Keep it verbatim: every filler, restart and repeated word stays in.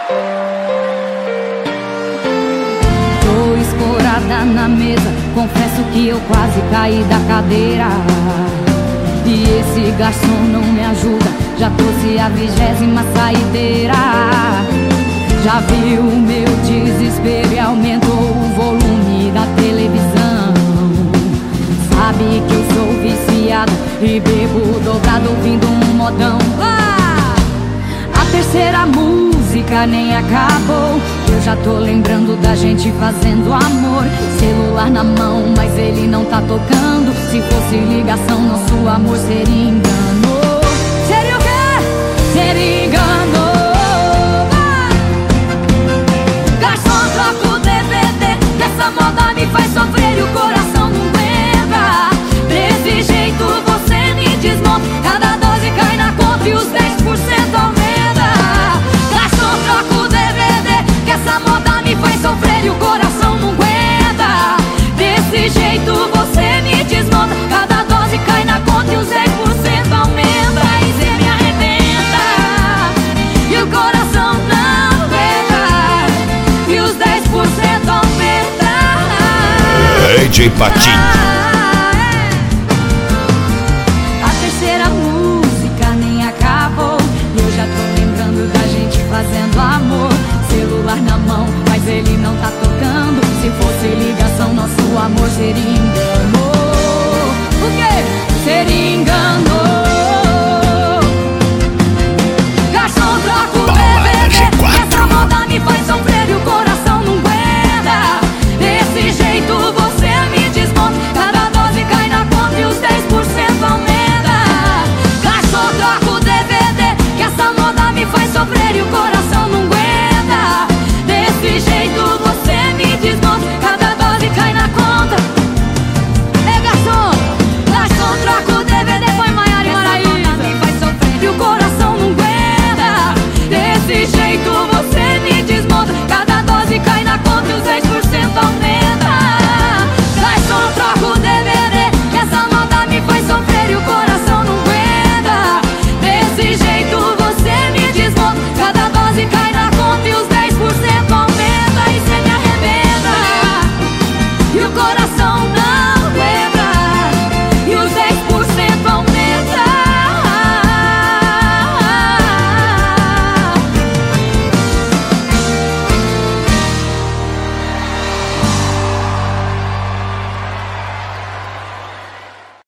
Tô escorada na mesa, confesso que eu quase caí da cadeira. E esse garçom não me ajuda, já trouxe a vigésima saideira. Já viu o meu desespero e aumentou o volume da televisão. Sabe que eu sou viciada e bebo dobrado ouvindo um modão. Ah! A terceira música nem acabou, eu já tô lembrando da gente fazendo amor. Celular na mão, mas ele não tá tocando. Se fosse ligação, nosso amor seria engano. Seria o quê? Seria engano. Ah! Garçom, troca o D V D, que essa moda me faz sofrer e o coração não aguenta. Desse jeito você me desmonta, cada dose cai na conta e os dez por cento aumenta. Garçom, troca o D V D, que essa moda me faz sofrer e o coração não aguenta. Desse jeito você me desmonta, cada dose cai na conta e os dez por cento aumenta. E cê me arrebenta e o coração não aguenta, e os dez por cento aumenta. D J Patinho. A terceira música nem acabou, eu já tô lembrando da gente fazendo amor. Celular na mão, mas ele não tá tocando. Se fosse ligação, nosso amor seria